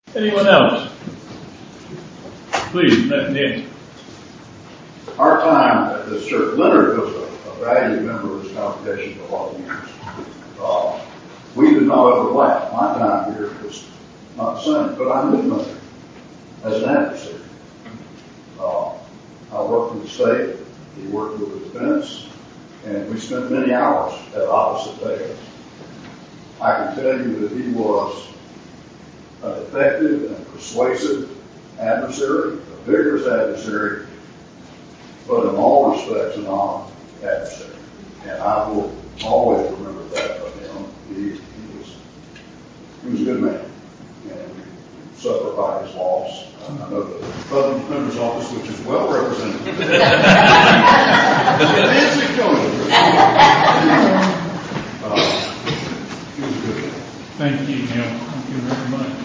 Anyone else? Please, Nick. Our time at this church, Leonard was a valued member of this congregation for a lot of years. We did not overlap. My time here was not the same, but I knew Leonard as an adversary. I worked with the state, he worked with the defense, and we spent many hours at opposite tables. I can tell you that he was an effective and persuasive adversary, a vigorous adversary, but in all respects an honest adversary. And I will always remember that of him. He was a good man, and we suffered by his loss. I know the Southern Defender's Office, which is well represented. Nancy Jones. He was a good man. Thank you, Neil. Thank you very much.